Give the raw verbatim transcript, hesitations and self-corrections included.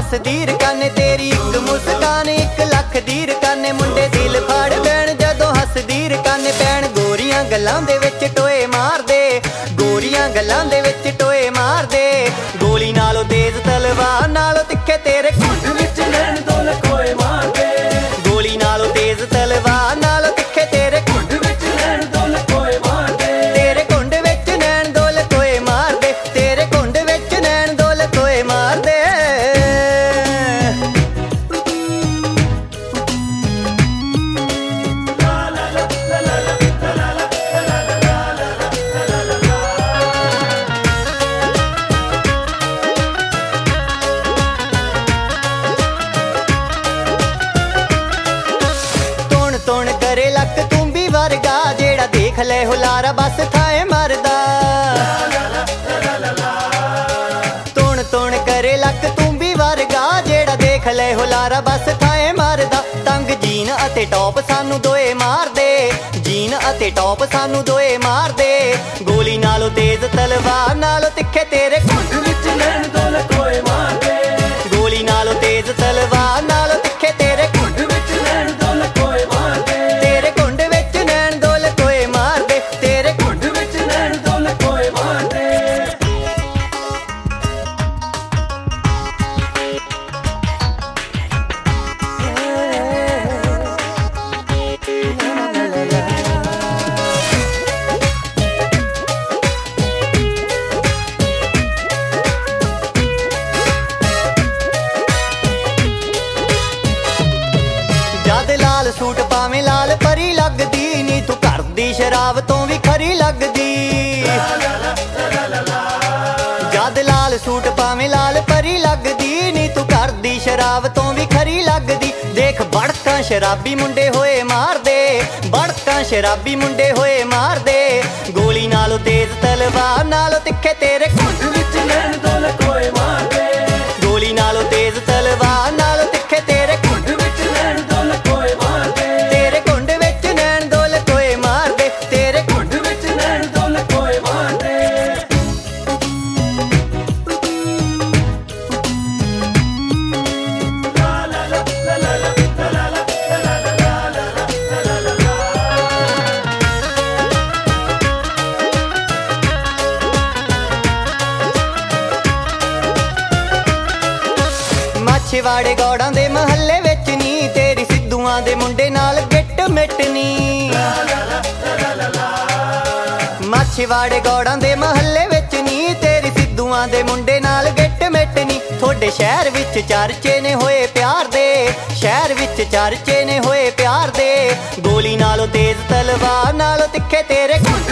हसदी रकाने तेरी एक मुस्कान एक लख दी रकाने मुंडे दिल फाड़ बैण जदों हसदी रकाने पैण गोरियां गल्लां दे विच टोए मार दे गोरियां गल्लां दे विच टोए मार दे गोली नालों तेज तलवार नालों तिखे तेरे घुंड विच नैन दो लकोए मार दे गोली नालों तेज तलवार नालों तिखे तेरे घुंड विच नैन दो लकोए मार दे तेरे घुंड विच नैन दो लकोए मार दे तेरे घुंड विच नैन दो लकोए मार दे तुण करे लक तू भी वर्गा जेड़ा देख ले हुलारा बस थाए मरदा तुण तुण करे लक तू भी वर्गा जेड़ा देख ले हुलारा बस थाए मरदा तंग जीन अते टॉप सानू दोए मार दे जीन अते टॉप सानू दोए मार दे गोली नालों तेज तलवार नालों तिखे तेरे घुंड विच नैन दो लकोए मार दे गोली नालों तेज तलवार नालों तिखे तेरे घुंड विच नैन दो लकोए मार दे तेरे घुंड विच नैन दो लकोए मार दे तेरे घुंड विच नैन दो लकोए मार दे जद लाल सूट पावें लाल परी लगदी नी तू घर दी शराब तो भी खरी लगदी जद लाल सूट पावें लाल परी लगदी नी तू घर दी शराब तो भी खरी लगदी देख बड़का शराबी मुंडे होए मार दे बड़का शराबी मुंडे होए मार दे गोली नालों तेज तलवार नालों तिखे तेरे घुंड विच नैन दो लकोए मार दे गोली नालों तेज तलवार नालों तिखे तेरे घुंड विच नैन दो लकोए मार दे तेरे घुंड विच नैन दो लकोए मार दे तेरे घुंड विच नैन दो लकोए मार दे माछेवाड़े गौड़ां दे महल्ले विच नी तेरी सिद्धूआं दे मुंडे नाल गिट मिटनी माछेवाड़े गौड़ां दे महल्ले विच नी तेरी सिद्धूआं दे मुंडे नाल गिट मिटनी थोड़े शहर विच चर्चे ने होए प्यार दे शहर विच चर्चे ने होए प्यार दे गोली नालों तेज तलवार नालों तिखे तेरे घुंड